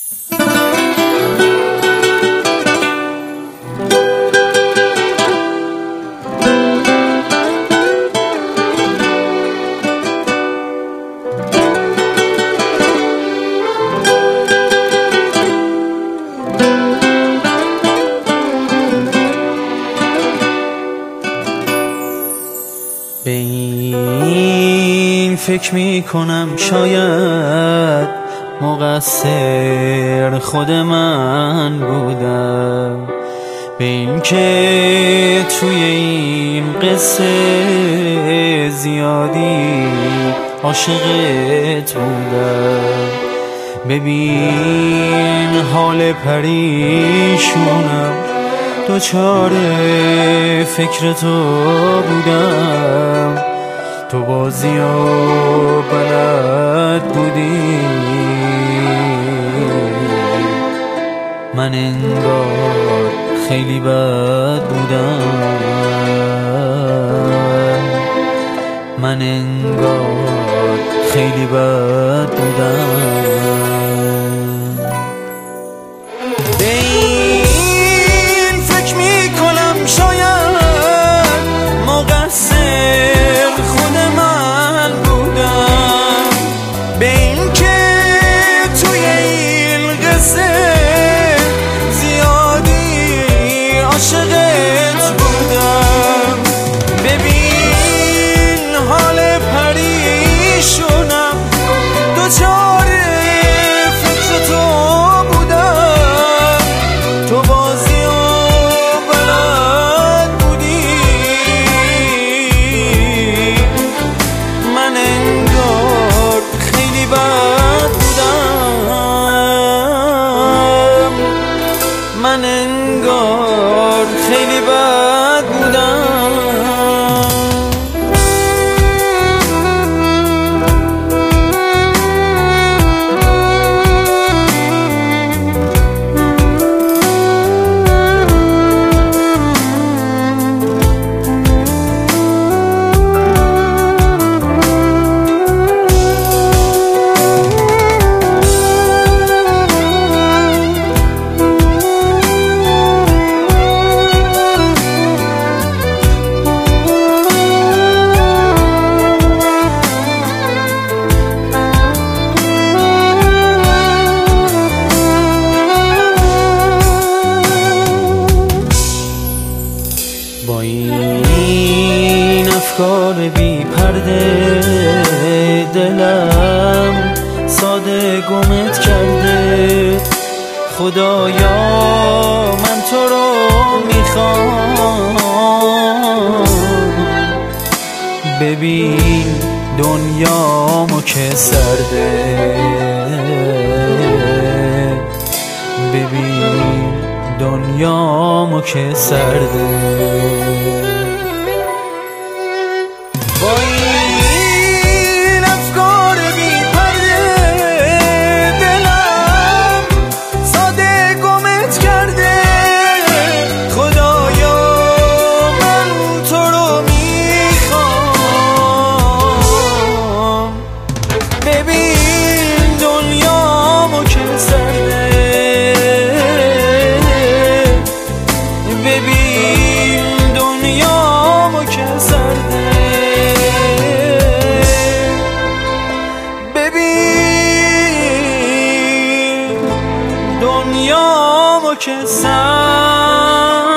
به این فکر می کنم شاید مقصر خود من بودم، به این که توی این قصه زیادی عاشقت بودم. ببین حال پریشونم، دوچار فکر تو بودم، تو بازی و بلد بودی، من انگار خیلی بد بودم، من انگار خیلی بد بودم. عاشقت بودم، ببین حال پریشونم، دوچار فکر تو بودم، تو بازی و بلد بودی، من انگار خیلی بد بودم، من انگار خیلی بد بودم. با این افکار بی پرده دلم ساده گمت کرده، خدایا من تو رو میخوام، ببین دنیامو که سرده، ببین دنیامو که سرده. با این افکار بی پرده دلم ساده گمت کرده، خدایا من تو رو میخوام، ببین دنیامو که سرده، ببین دنیامو که سرده، ببین دنیامو که سرده.